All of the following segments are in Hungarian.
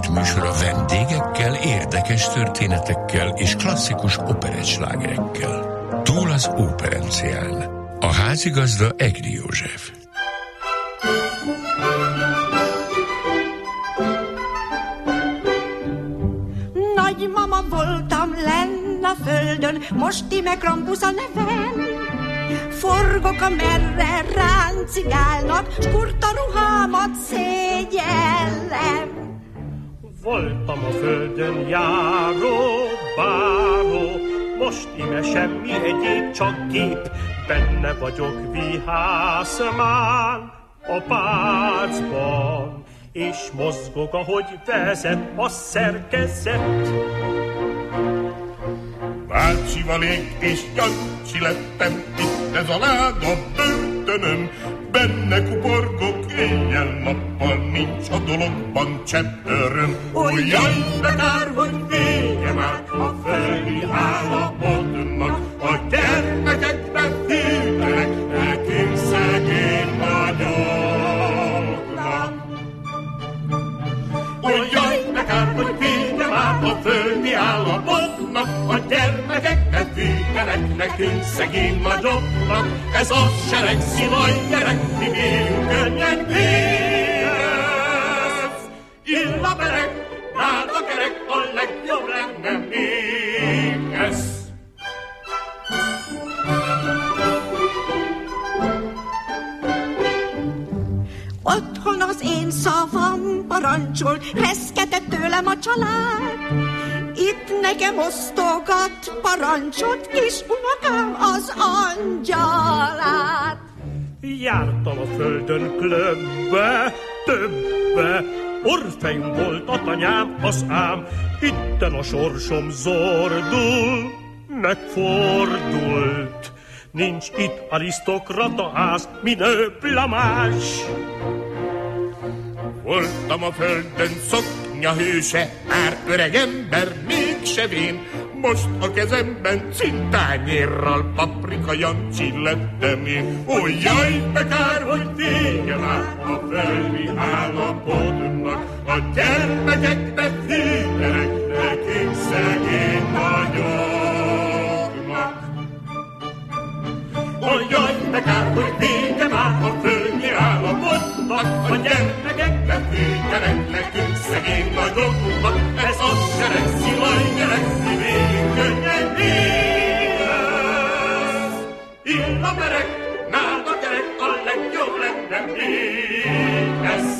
Együtt műsora vendégekkel, érdekes történetekkel és klasszikus operettslágerekkel. Túl az Óperencián. A házigazda Egri József. Nagymama voltam lenn a földön, most ime Krampus a nevem. Forgok, amerre ráncigálnak, s kurta ruhámat szégyellem. Voltam a földön járó, báró, most ime semmi egyéb, csak gép. Benne vagyok vihászmán a pácban, és mozgok, ahogy vezet a szerkezet. Bácsival ég és Jancsi lettem, itt ez a láda börtönöm. Benne kuporgok éjjel-nappal, nincs a dologban csepp öröm. Ó, jaj, de kár, hogy vége már a földi állapotnak. A gyermekekre fűtenek, nekünk szegény nagyoknak. Ó, jaj, de kár, hogy vége már a földi állapotnak. A gyermekekre fűtenek, nekünk szegény nagyoknak. Ez a sereg szilaj gyerek, mi bírjunk könnyen vérez. Illabereg, rád a kerek, a legjobb lenne még ez. Otthon az én szavam parancsol, reszketett tőlem a család. Itt nekem osztogat parancsot, kis unokám az angyalát. Jártam a földön klöbbe, többe, Orfeum volt a tanyám, az ám, itten a sorsom zordul, megfordult. Nincs itt arisztokrata ház, minő blamás. Voltam a földön szoknyahőse, már öreg ember, mégse vén. Most a kezemben cintányérral paprika Jancsi lettem én. Ó, jaj, de kár, hogy vége már a földi állapotnak. A gyermekeknek fűtenek, nekünk szegény nagyoknak. Ó, jaj, de kár, hogy vége már a földi állapotnak. A gyermekeknek fűtenek, nekünk szegény nagyoknak. Ez a sereg szilaj gyerek, mi végig könnyen vérez. Illabereg, nád a gyerek, a legjobb lenne még ez.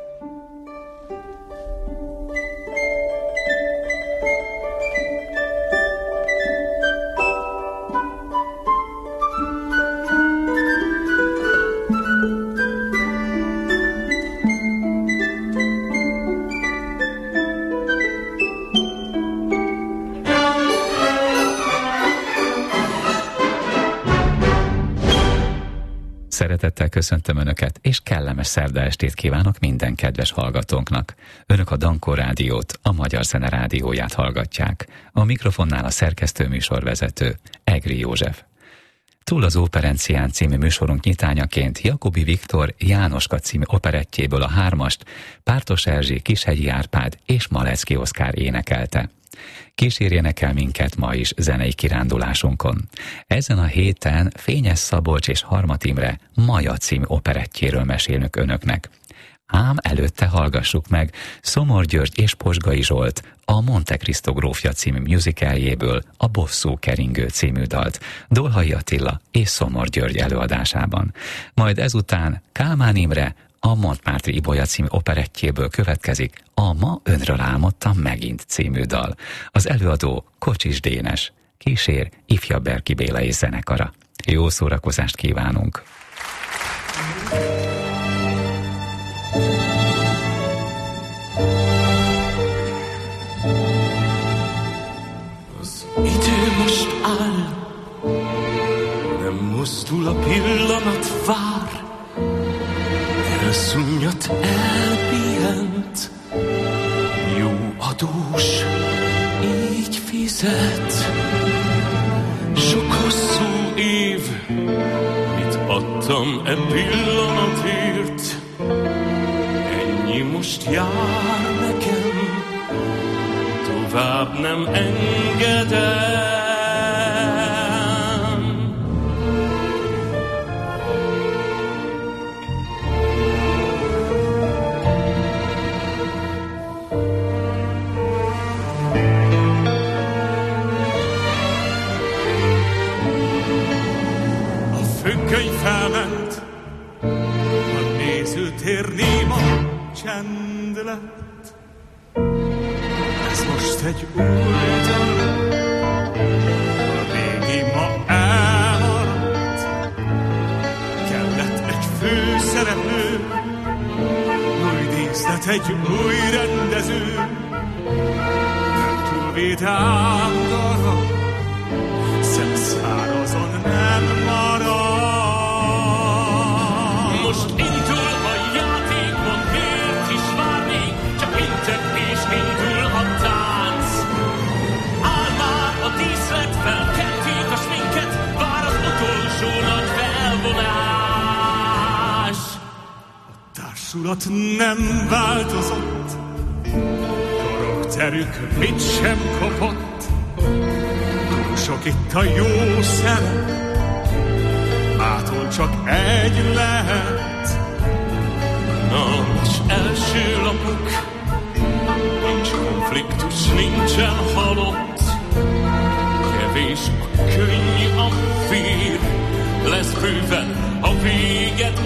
Szeretettel köszöntöm Önöket, és kellemes szerda estét kívánok minden kedves hallgatónknak. Önök a Dankó Rádiót, a Magyar Zene Rádióját hallgatják. A mikrofonnál a szerkesztő műsorvezető, Egri József. Túl az Óperencián című műsorunk nyitányaként Jakobi Viktor Jánoska című operettjéből a hármast Pártos Erzsi, Kishegyi Árpád és Malecki Oszkár énekelte. Kísérjenek el minket ma is zenei kirándulásunkon. Ezen a héten Fényes Szabolcs és Harmat Imre Maja című operettjéről mesélünk önöknek. Ám előtte hallgassuk meg Szomor György és Posgai Zsolt a Monte Cristo grófja című musicaljéből a Bosszú keringő című dalt Dolhai Attila és Szomor György előadásában. Majd ezután Kálmán Imre a Montmartre Ibolya című operettjéből következik a Ma önről álmodtam megint című dal. Az előadó Kocsis Dénes, kísér Ifjabb Berki Béla és zenekara. Jó szórakozást kívánunk! Az idő most áll, nem mozdul a pillanat, vár, a szunnyat elpihent, jó adós, így fizet. Sok hosszú év, mit adtam e pillanatért, ennyi most jár nekem. tovább nem engedem. Függöny felment, a nézőtér néma csend lett. Ez most egy új dal, a régi ma elmaradt. Kellett egy főszereplő, új díszlet, egy új rendező. Nem túl vidám darab, szemszárazon nem marad. Most indul a játékon, miért is várni? Csak intek és indul a tánc. Áll már a díszlet, felkelték a sminket, vár az utolsó nagy felvonás. A társulat nem változott, karakterük mit sem kapott. Sok itt a jó szerep, mától csak egy lehet. Nincs első lapok, nincs konfliktus, nincsen halott. Kevés a könny, a vér, lesz bőven, a véget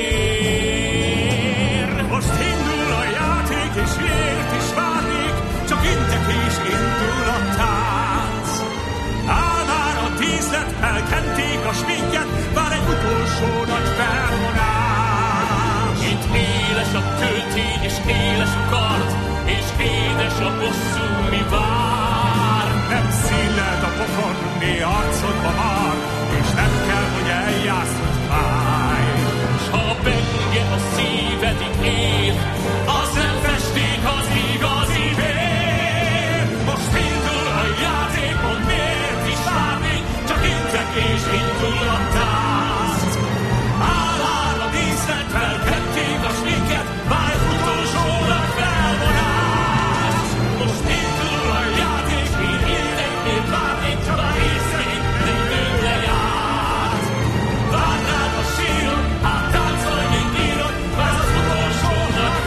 ér. Most indul a játék, és miért is várnék, csak intek és indul a tánc. Áll már a díszlet, elkenték a sminket, vár egy utolsó nagy felvonás. Itt éles a töltény, és éles a kard, és édes a bosszú, mi vár. Nem színlelt a pofon, mi arcodba már, és nem kell, hogy eljász, hogy fáj. S ha a penge a szívedik ér, az nem festék, az igazi vér. Most indul a játékon, miért is várni, csak intek és indul a tánc. Áll a díszlet, felkenték a sminket, vár egy utolsó nagy felvonás. Most indul a játék, én intek, én várni, csak a részvény minden lejárt. Vár rád a síron, hát táncolj, mint írod, vár az utolsó nagy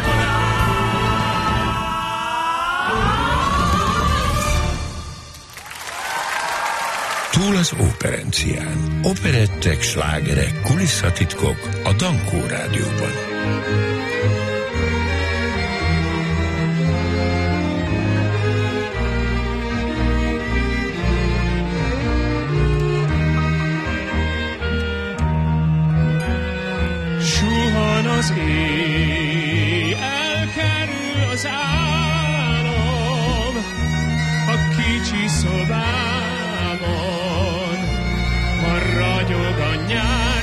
felvonás. Túl az operencián. Operettek, slágerek, kulisszatitkok a Dankó Rádióban. Suhan az éj, elkerül az álom a kicsi szobámon, ma ragyog a nyár,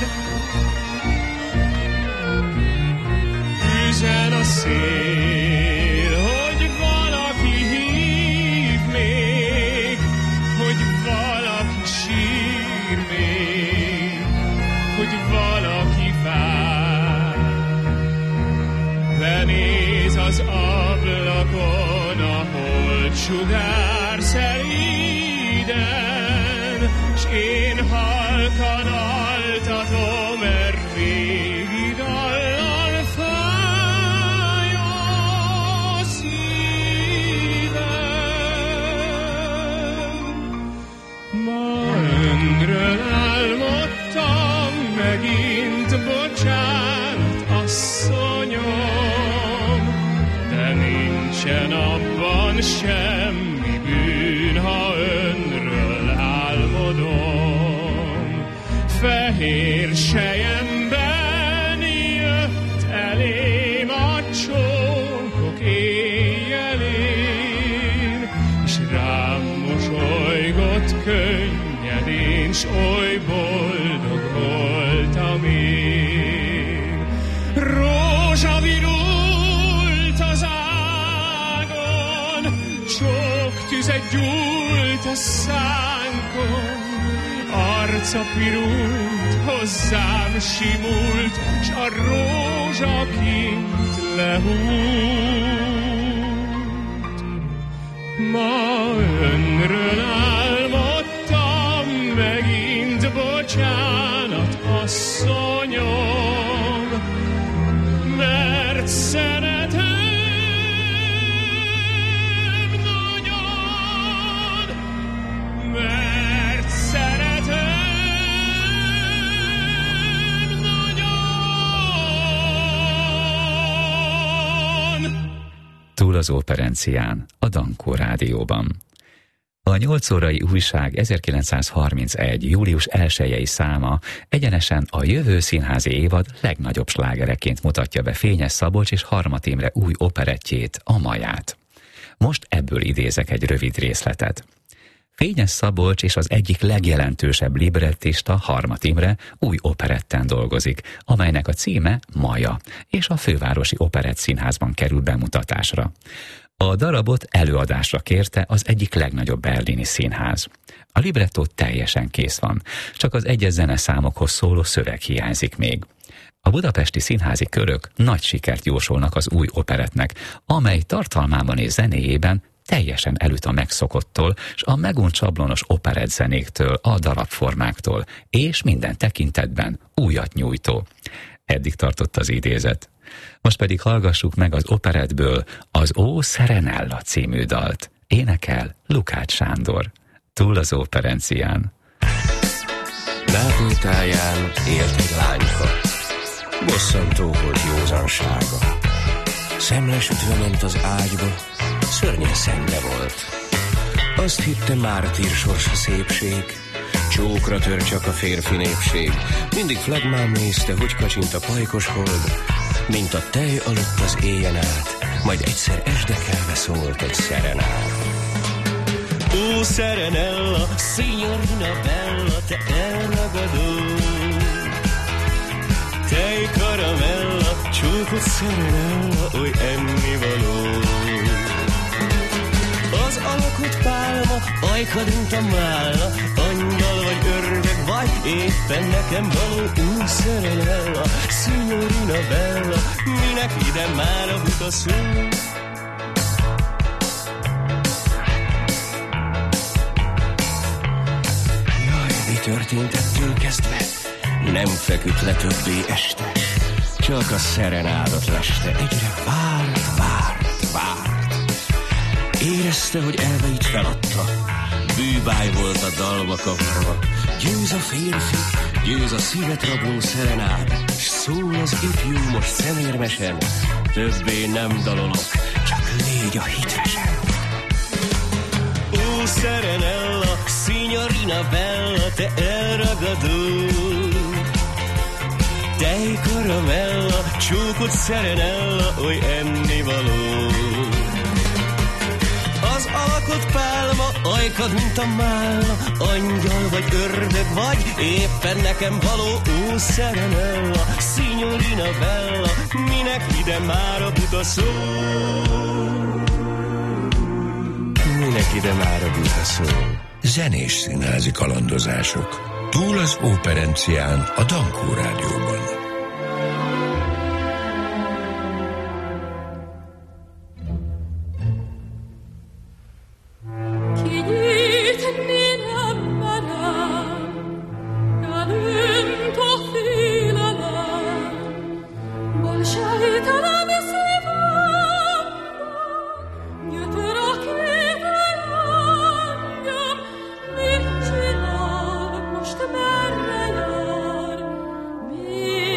üzen a szél, hogy valaki hív még, hogy valaki sír még, hogy valaki vár. Benéz az ablakon a holdsugár szelíden, s én halkan altatom régi dallal fáj a szívem. Ma önről álmodtam megint, bocsánat, asszonyom, de nincsen abban semmi bűn, ha önről álmodom. Fehér selyemben jött elém a csókok éjjelén, és rám mosolygott könnyedén, s oly boldog voltam én. Rózsa virult az ágon, csóktüze gyújt a szánkon, arca pirult, hozzám simult, s a rózsa kint lehúlt. Túl az Operencián, a Dankó Rádióban. A 8 órai újság 1931. július 1-i száma egyenesen a jövő színházi évad legnagyobb slágereként mutatja be Fényes Szabolcs és Harmat Imre új operettjét, a Maját. Most ebből idézek egy rövid részletet. Fényes Szabolcs és az egyik legjelentősebb librettista, Harmat Imre új operetten dolgozik, amelynek a címe Maja, és a Fővárosi Operett Színházban kerül bemutatásra. A darabot előadásra kérte az egyik legnagyobb berlini színház. A librettó teljesen kész van, csak az egyes zeneszámokhoz szóló szöveg hiányzik még. A budapesti színházi körök nagy sikert jósolnak az új operettnek, amely tartalmában és zenéjében teljesen elüt a megszokottól, s a megunt sablonos operett zenéktől, a darabformáktól, és minden tekintetben újat nyújtó. Eddig tartott az idézet. Most pedig hallgassuk meg az operettből az Ó Serenella című dalt. Énekel Lukács Sándor. Túl az Operencián. Nápoly táján élt egy lányka, bosszantó volt józansága. Szemlesütve ment az ágyba, szörnyen szenge volt. Azt hitte mártír sorsa szépség, csókra tör csak a férfi népség. Mindig flegmán nézte, hogy kacsint a pajkos hold, mint a tej aludt az éjjen át, majd egyszer esdekelve szólt egy szerenát. Ó, Serenella, signorina bella, te elragadó, tej karamella, csókot Serenella, oly ennivaló. Az alakot pálma, ajkad, mint a málna, angyal vagy ördög vagy, éppen nekem való. Ó, Serenella, signorina bella, minek ide már a buta szó? Jaj, mi történt ettől kezdve? Nem feküdt le többé este, csak a szerenádot leste. Egyre várt. Érezte, hogy elveit feladta, bűbáj volt a dalba kavarva. Győz a férfi, győz a szívet rabló szerenád, s szól az ifjú most szemérmesen, többé nem dalolok, csak légy a hitvesen. Ó, Serenella, signorina bella, te elragadó, tej karamella, csókot Serenella, oly ennivaló. Az alakot pálma, ajkad, mint a málna, angyal vagy ördög vagy, éppen nekem való. Ó, Serenella, signorina bella, minek ide már a buta szó? Minek ide már a buta szó? Zenés színházi kalandozások. Túl az Operencián, a Dankó Rádióban. Merre jár, mi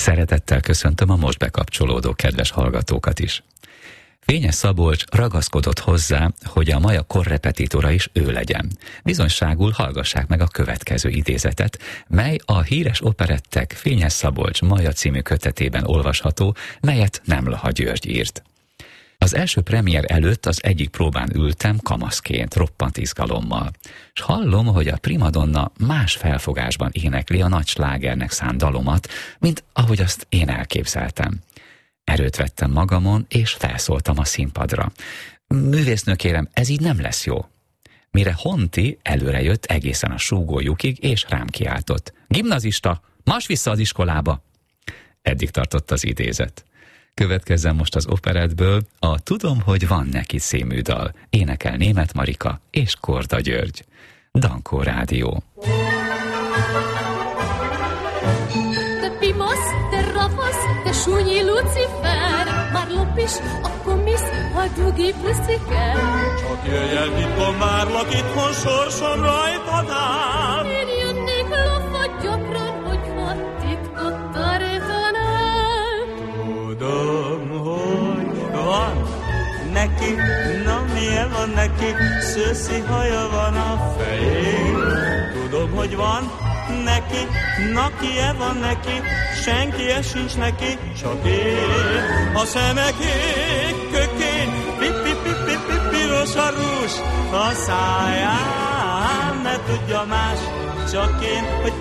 Szeretettel köszöntöm a most bekapcsolódó kedves hallgatókat is. Fényes Szabolcs ragaszkodott hozzá, hogy a maja korrepetitora is ő legyen. Bizonyságul hallgassák meg a következő idézetet, mely a híres operettek Fényes Szabolcs Maja című kötetében olvasható, melyet Nemlaha György írt. Az első premier előtt az egyik próbán ültem kamaszként, roppant izgalommal, és hallom, hogy a primadonna más felfogásban énekli a nagy slágernek szánt dalomat, mint ahogy azt én elképzeltem. Erőt vettem magamon, és felszóltam a színpadra. Művésznő kérem, ez így nem lesz jó. Mire Honti előre jött egészen a súgólyukig, és rám kiáltott. Gimnazista, marss vissza az iskolába! Eddig tartott az idézet. Következzen most az operettből a Tudom, hogy van neki című dal. Énekel Németh Marika és Korda György. Dankó Rádió. Te pimasz, te ravasz, te súnyi Lucifer, már lop is, akkor misz, ha dugi pusziker. Csak jöjj el, titkon várlak, itthon sorsom rajtad áll. Én jönnék lopva gyakran, hogyha titkot tarítanál. Tudom, hogy van neki, na milyen van neki, szőszi haja van a fején. Tudom, hogy van neki, na kie van neki, senki sincs neki, csak én. A szeme kék, kökény, piros a rúzs, a száján ne tudja más, csak én, hogy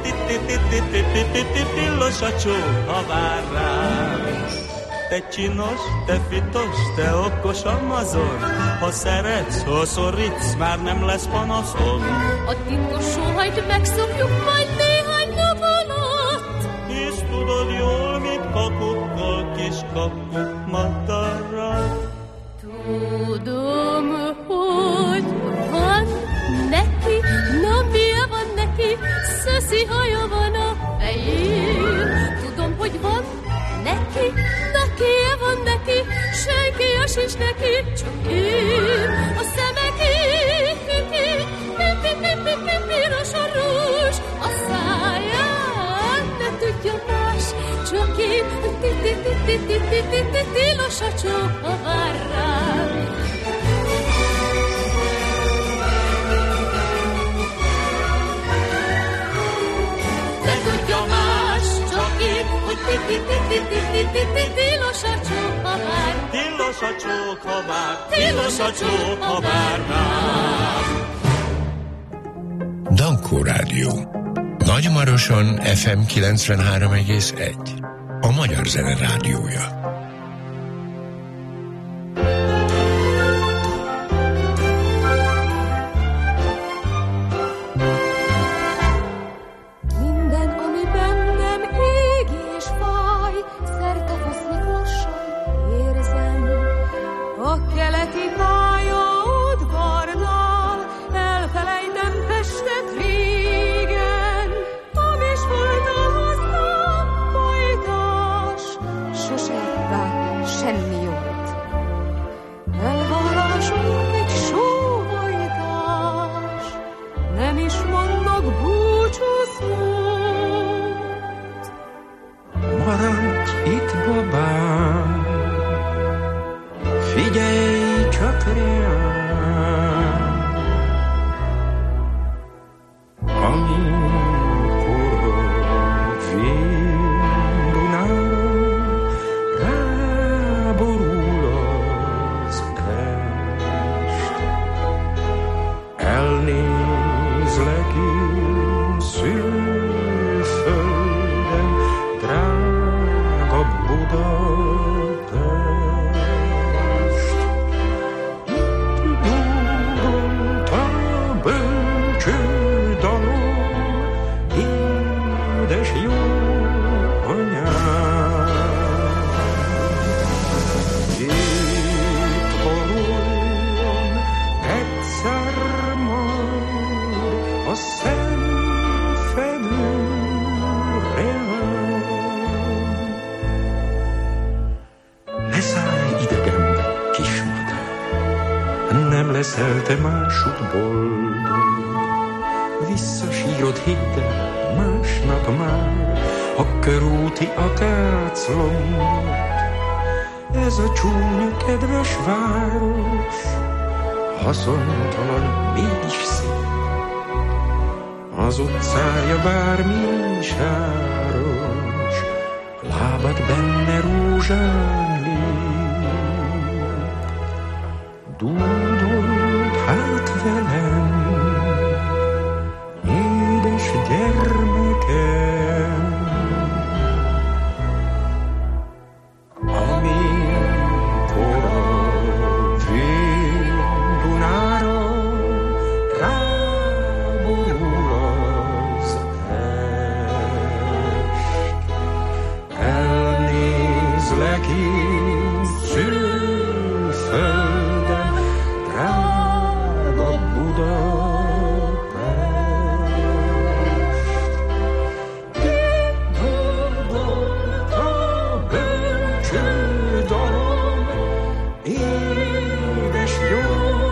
tilos a csók, ha vár rám. Te csinos, te fitos, te okos amazon, ha szeretsz, ha szorítsz, már nem lesz panaszom. A titkos sóhajt megszokjuk majd néhány nap alatt. Hisz tudod jól, mit kakukkal, kis kakuk madarat. Tudom, hogy van neki, na milyen van neki, szöszi haja van a fején. Tudom, hogy van neki, na kie van neki, senki sincs neki, csak én. A szeme kék, piros a rúzs, a száján ne tudja más, csak én. Tilos a csók, ha vár rám. Ne tudja más, csak én, hogy tilos a csók, ha vár. Tilos a csók, ha vár. Tilos a csók, ha vár rám. Dankó Rádió. Nagymaroson FM 93,1. A Magyar Zene Rádiója. Te másút boldog, visszasírod, hidd el, másnap már a körúti akáclomb, ez a csúnya kedves város, haszontalan, mégis szép. Az utcája bármi sáros, lábad benne rózsán lép. Dúdolt hát velem, édes gyermekem, amikor a vén Dunára ráborul az est. Elnézlek én szülőföldem, drága Budapest. Itt volt a bölcső dalom, édes jó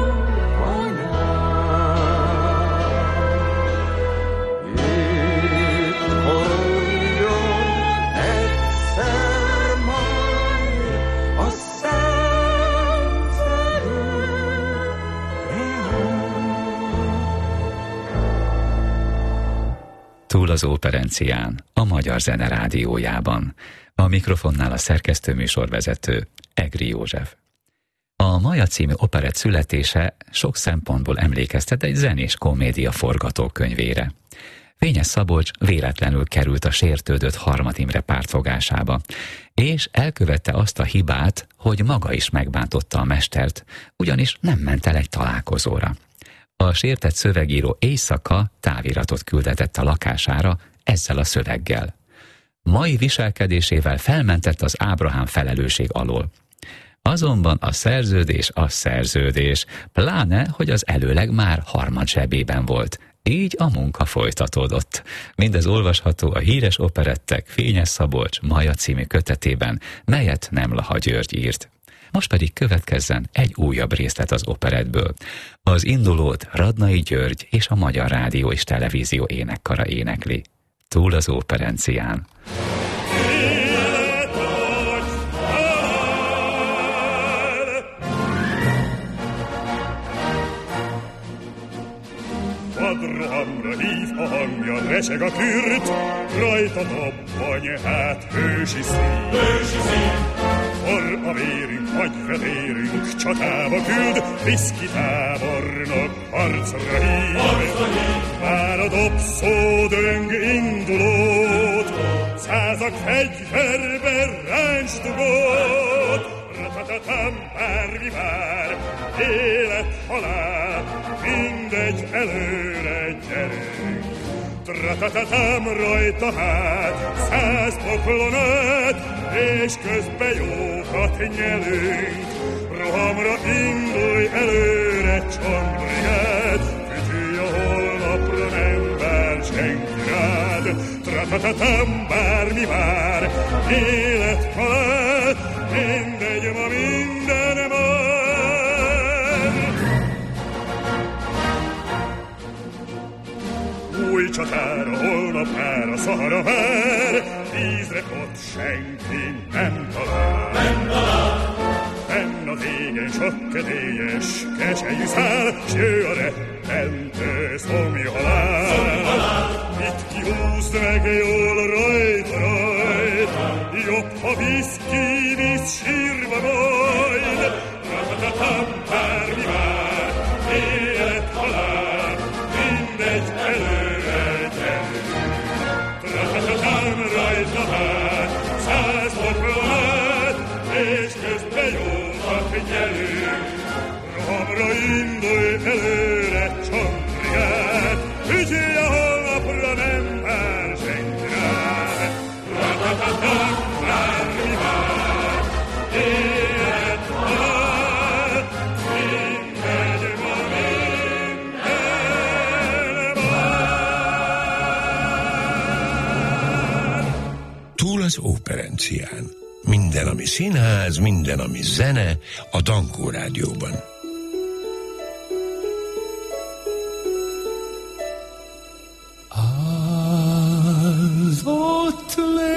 anyám. Itt halljon egyszer majd a szenvedő Túl az Operencián, a Magyar Zene Rádiójában. A mikrofonnál a szerkesztő műsorvezető, Egri József. A Maja című operett születése sok szempontból emlékeztet egy zenés komédia forgatókönyvére. Fényes Szabolcs véletlenül került a sértődött Harmat Imre pártfogásába, és elkövette azt a hibát, hogy maga is megbántotta a mestert, ugyanis nem ment el egy találkozóra. A sértett szövegíró éjszaka táviratot küldetett a lakására ezzel a szöveggel. Mai viselkedésével felmentett az Ábrahám felelősség alól. Azonban a szerződés, pláne, hogy az előleg már harmad zsebében volt. Így a munka folytatódott. Mindez olvasható a híres operettek Fényes Szabolcs Maja című kötetében, melyet Nemlaha György írt. Most pedig következzen egy újabb részlet az operettből. Az indulót Radnai György és a Magyar Rádió és Televízió énekkara énekli. Túl az Operencián. Vadrohamra hív a hangja, reseg a kürt, rajta dobbany, hát hősi szín. For a vérünk, hagyvetérünk, csatába küld, Viszki tábornok harcra hív. Már a dobszó döng indulót, százak fegyverbe ráncstugót. Ratatatam, bármi vár, élet, halál, mindegy, előre gyerünk. Ratatatam, rajta hát, 100 poklon át, és közben jókat nyelünk. Rohamra indulj, előre csontbrigád, fütyülj a holnapra, nem vár senki rád. Ratatatam, bármi vár, élet, halál, mindegy, ma minden már. Új csatára, holnap már a Szahara vár, 10-re ott senki nem talál. Fenn az égen sok kedélyes, keselyű szál, s jö a rettentő szomj halál. Itt kihúzd meg jól rajt, jobb, ha visz sírva majd. Ratatatam, bármi vár, élet, halál, mindegy, előre gyerünk. Ratatatam, rajta hát, 100 poklon át, és közben jókat nyelünk. Rohamra indulj, előre csontbrigád, ügyélj a holnapra, nem vár senki rád. Ratatatam, bármi vár, élet, halál, mindegy, ma minden már. Túl az Operencián. Minden, ami színház, minden, ami zene, a Dankó Rádióban. Az ott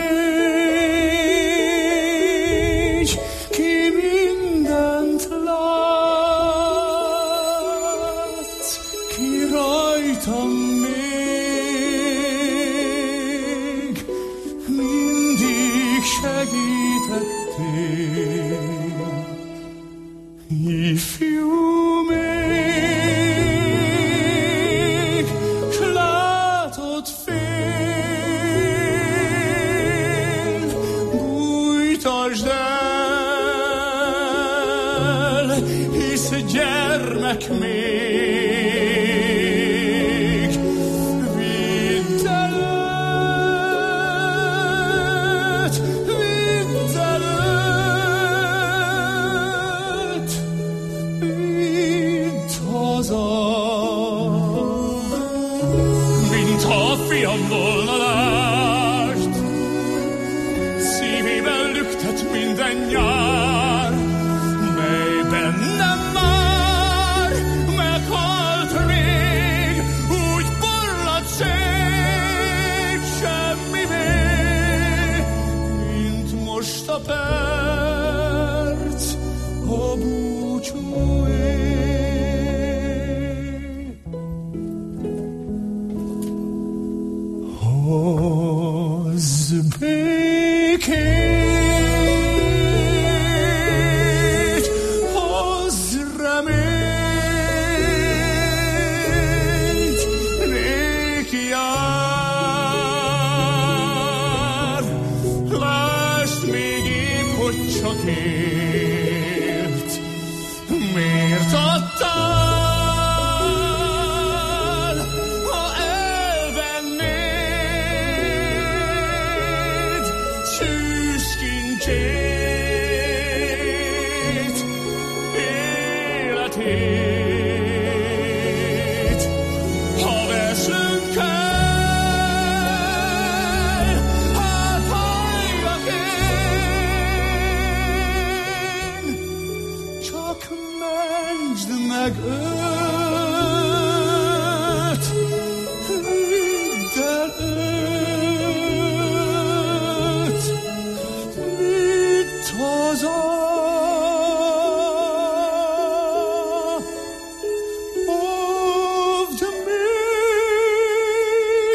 leszek még. Vidd előtt, vidd előtt, vidd haza. Mintha a fiam volna, lásd, szívében lüktet minden nyár, melyben nem már meghalt még, úgy porlad szét semmivé, mint most a perc a búcsúé. Hozz békét, hozz reményt, néki jár. Lásd még épp, hogy csak ért, miért adtál? Meg őt, vidd előtt, vidd haza. Óvd még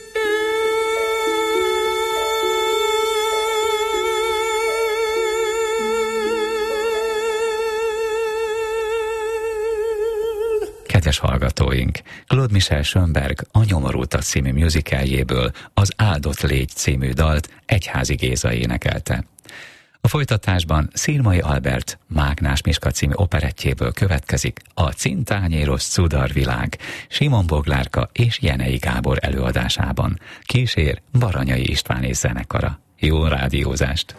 Kedves hallgatóink, Claude Michel Schönberg a Nyomorultak című musicaljéből az Áldott légy című dalt Egyházi Géza énekelte. A folytatásban Szirmai Albert Mágnás Miska című operettjéből következik a Cintányéros cudarvilág Simon Boglárka és Jenei Gábor előadásában. Kísér Baranyai István és zenekara. Jó rádiózást!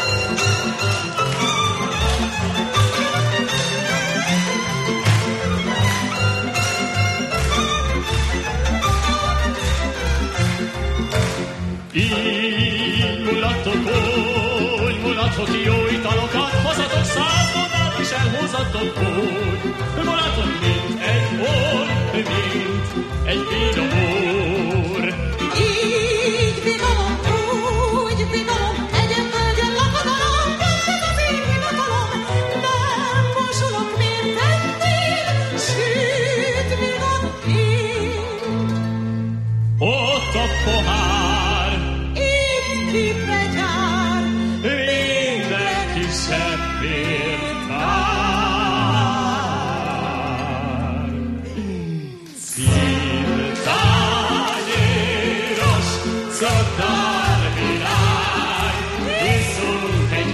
Így mulatok, jó italokat hozatok, 100 mondat is elhozatok úgy. Mulatok, mint egy bor, mint egy vinomor. Így vinom, úgy vinom, egyen földjön lakodalom, ez az én hivatalom. Nem mosolok, mint ennél, sőt, vinom én. Ott a pohár, Kipre gyár, mindenki szebbért tár. Cintányéros csodárvilág, iszunk egy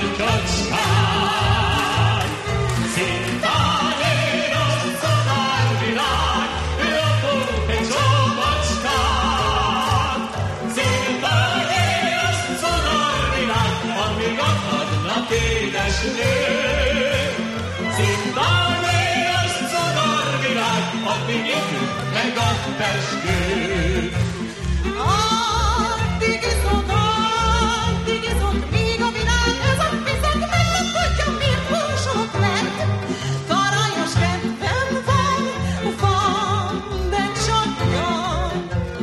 karkacskát. Cintányéros csodárvilág, jobunk egy csomacskát. Cintányéros csodárvilág, amíg akadnak édes nők. Cintányéros csodárvilág, addig igyünk meg a peskőt. addig iszok, míg a világ ez a piszak meglepődjön, miért mosolok lent. Karajos kedvem van, de csak nyom.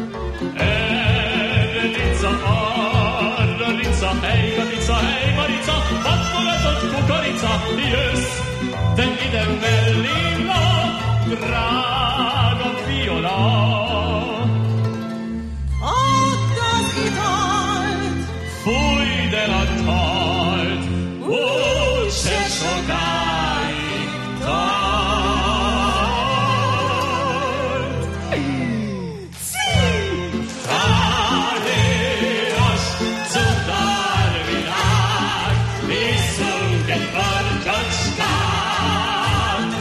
Erre lica, arra lica, hely, marica, pattolatott kukorica, jössz, te ide mellém lap, drága viola. Add az italt, Fújd el a talt, úgy se sokáig tart. Cintányéros csodárvilág, iszunk egy karkacskát.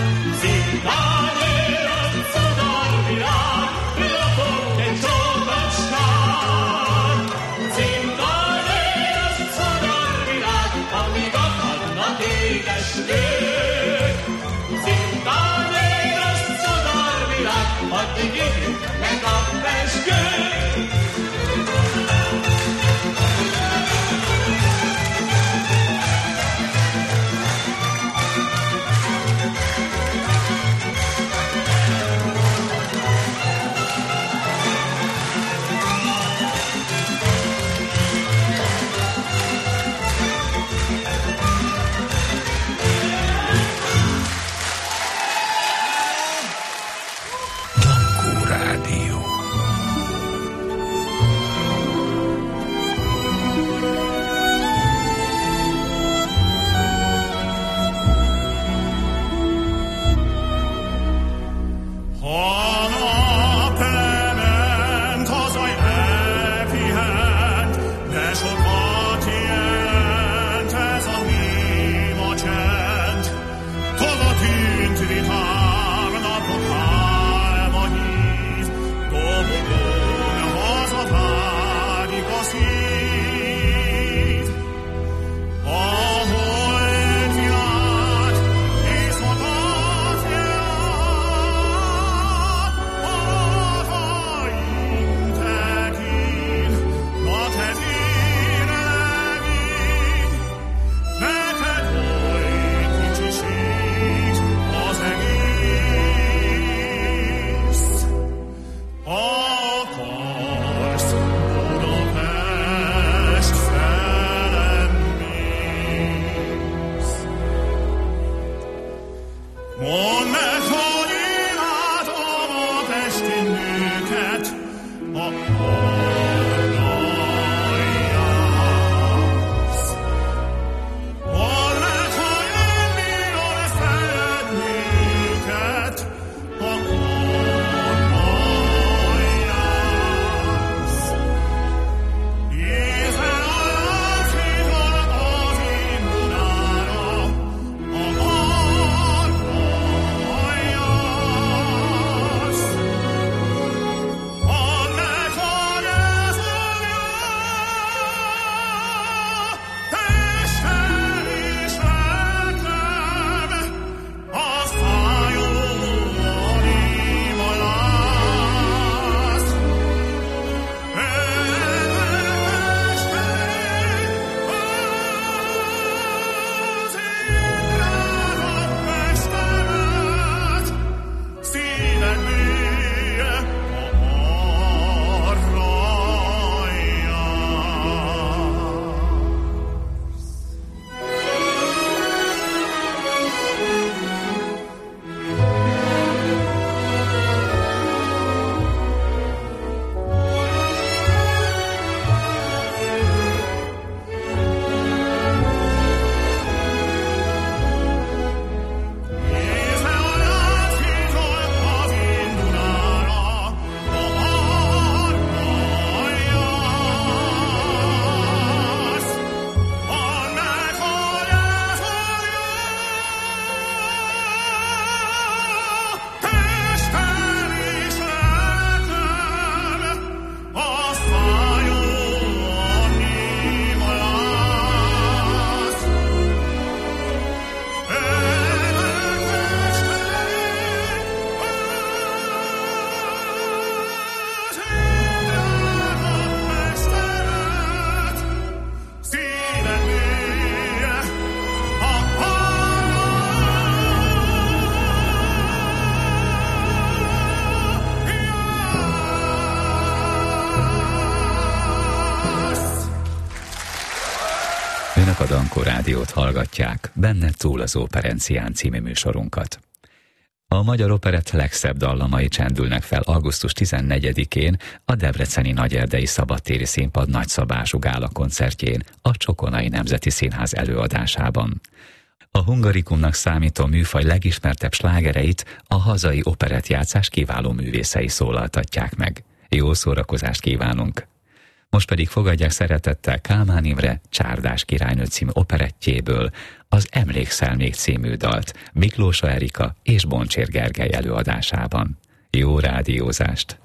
Önök a Dankó Rádiót hallgatják, benne túl az Operencián című műsorunkat. A magyar operett legszebb dallamai csendülnek fel augusztus 14-én a debreceni Nagyerdei Szabadtéri Színpad nagyszabású gála koncertjén a Csokonai Nemzeti Színház előadásában. A hungarikumnak számító műfaj legismertebb slágereit a hazai operettjátszás kiváló művészei szólaltatják meg. Jó szórakozást kívánunk! Most pedig fogadják szeretettel Kálmán Imre Csárdás királynő című operettjéből az Emlékszel még című dalt Miklósa Erika és Boncsér Gergely előadásában. Jó rádiózást!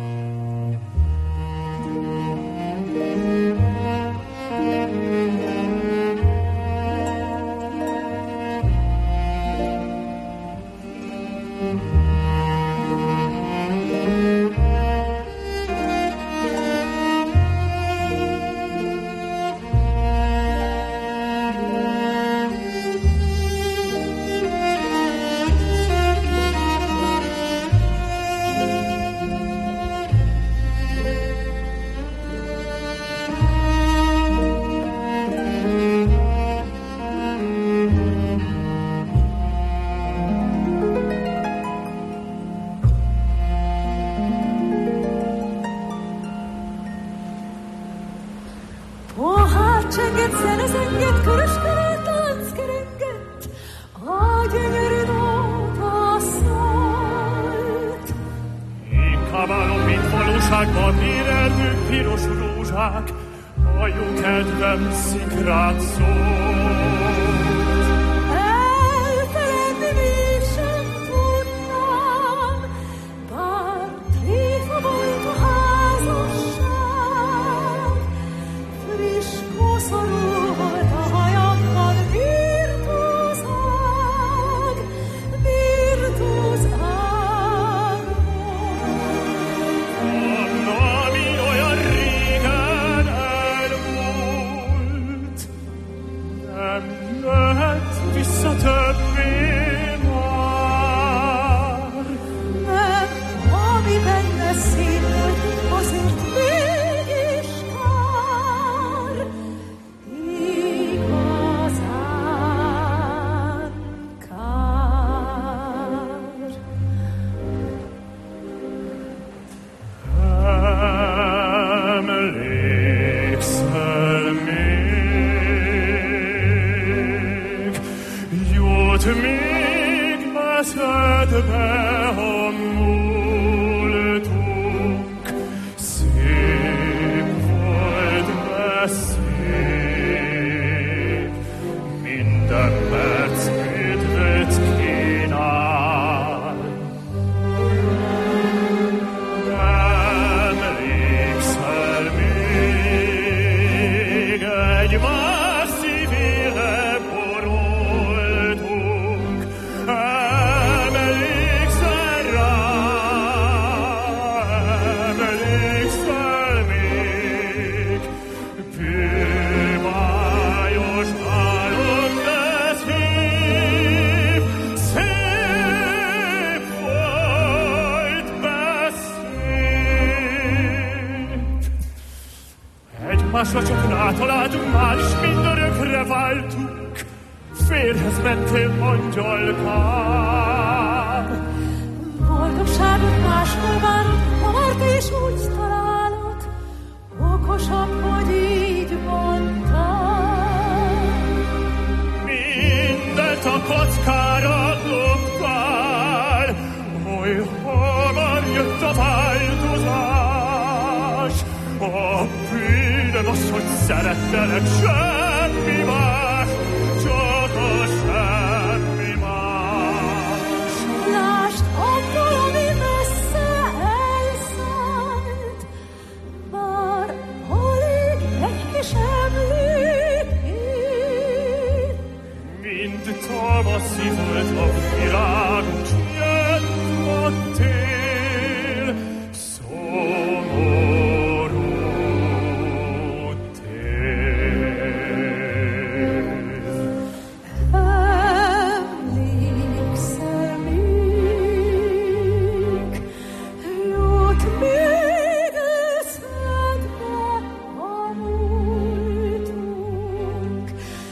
Egymásra csak rátaláltunk, már is mindörökre váltunk. Férhez mentél, angyalkám. Boldogságot máshol várod, mert és úgy találod. Okosabb, hogy így mondtad. Mindent a kockára dobtál, oly hamar jött a változás. A bűnöm az, hogy szerettelek, semmi más, csak a semmi más. Lásd, abból, ami messze elszállt, bár alig egy kis emlék él. Mind tavaszi volt a virágunk, s jött a tél, szomorú tél. Emlékszel még, jut még eszedbe a múltunk,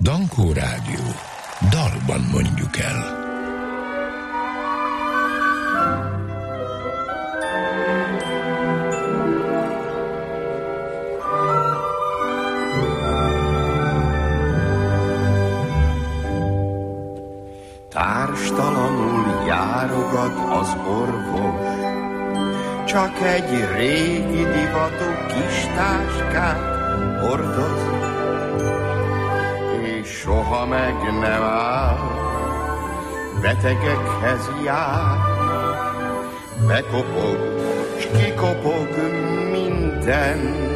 Dankó Rádió. Dalban mondjuk el. Társtalanul járogat az orvos, csak egy régi divatú kis táskát hordoz, és soha meg nem áll, betegekhez jár, bekopog, s kikopog mindent,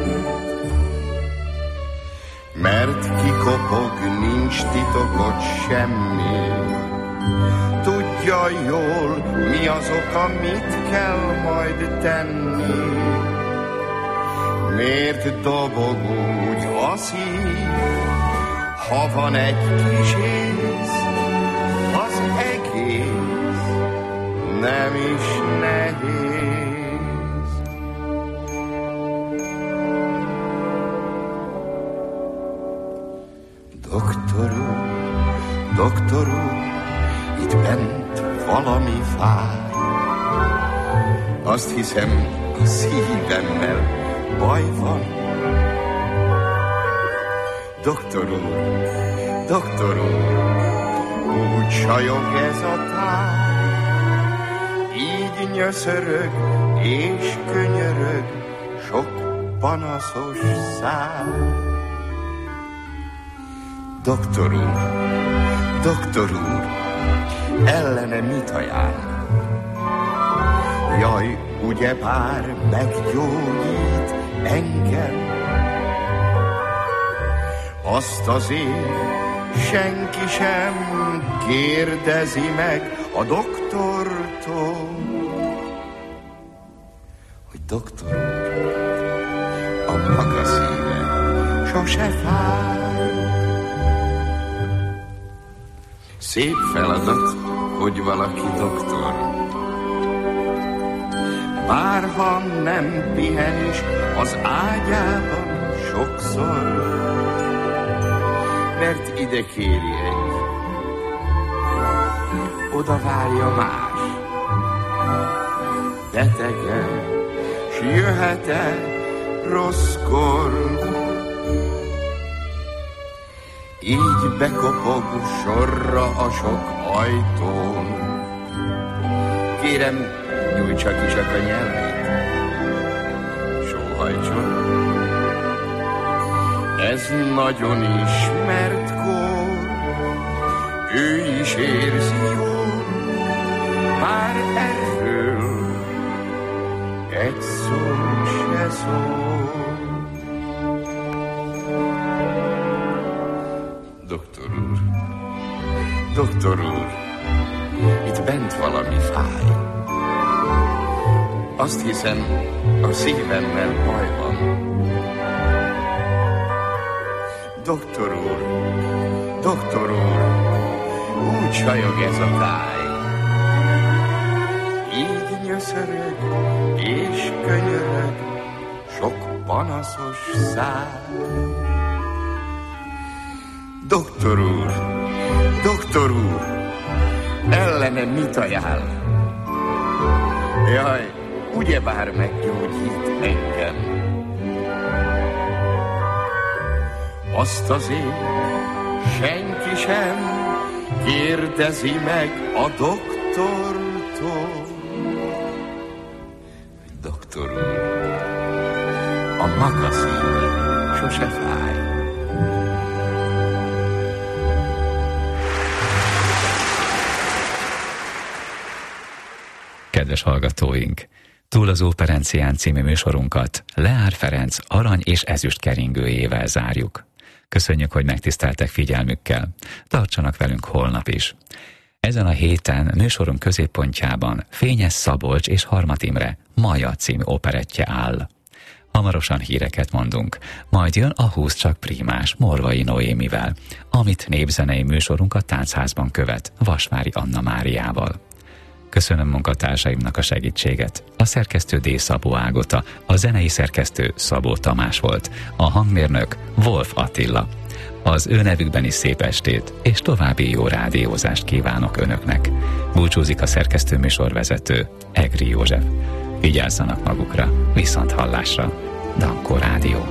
mert kikopog, nincs titokot semmi. Tudja jól, mi az oka, mit kell majd tenni. Miért dobog úgy a szív, ha van egy kis ész, az egész nem is nehéz. Doktor úr, itt bent valami fáj. Azt hiszem, a szívemmel baj van. Doktor úr, úgy sajog ez a táj, így nyöszörög és könyörög sok panaszos száj. Doktor úr, ellene mit ajánl? Jaj, ugyebár meggyógyít engem. Azt azért senki sem kérdezi meg a doktortól, hogy doktor úr, a maga szíve sose fáj. Szép feladat, hogy valaki doktor, bárha nem pihen is az ágyában sokszor, mert ide kéri egy, oda várja más betegen, s jöhet-e rosszkor. Így bekopog sorra a sok ajtón. Kérem, nyújtsa ki csak a nyelvét, sóhajtson. Ez nagyon ismert kór, ő is érzi jól, már erről egy szó se szól. Doktor úr, itt bent valami fáj. Azt hiszem, a szívemmel baj van. Doktor úr, úgy sajog ez a táj. Így nyöszörög és könyörög sok panaszos száj. Doktor úr, ellene mit ajánl? Jaj, ugyebár meggyógyít engem. Azt azért senki sem kérdezi meg a doktortól. Doktor úr, a maga szíve sose fáj. Kedves hallgatóink! Túl az Óperencián című műsorunkat Leár Ferenc arany és ezüst keringőjével zárjuk. Köszönjük, hogy megtiszteltek figyelmükkel. Tartsanak velünk holnap is. Ezen a héten műsorunk középpontjában Fényes Szabolcs és Harmat Imre Maja című operettje áll. Hamarosan híreket mondunk, majd jön a 20 csak prímás Morvai Noémivel, amit népzenei műsorunk a Táncházban követ Vasvári Anna Máriával. Köszönöm munkatársaimnak a segítséget. A szerkesztő D. Szabó Ágota, a zenei szerkesztő Szabó Tamás volt, a hangmérnök Wolf Attila. Az ő nevükben is szép estét, és további jó rádiózást kívánok önöknek. Búcsúzik a szerkesztő műsorvezető, Egri József. Vigyázzanak magukra, viszont hallásra. Dankó Rádió.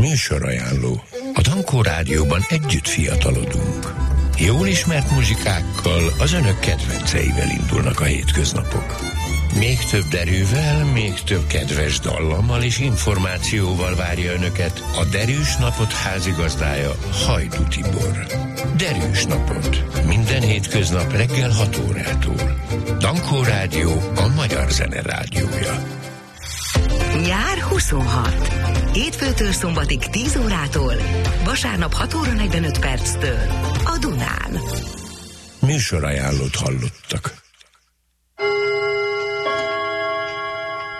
Műsorajánló. A Dankó Rádióban együtt fiatalodunk. Jól ismert muzsikákkal, az önök kedvenceivel indulnak a hétköznapok. Még több derűvel, még több kedves dallammal és információval várja önöket a Derűs Napot házigazdája, Hajdú Tibor. Derűs Napot. Minden hétköznap reggel 6 órától. Dankó Rádió, a magyar zene rádiója. Nyár 26. Hétfőtől szombatig 10 órától, vasárnap 6 óra 45 perctől a Dunán. Műsorajánlót hallottak.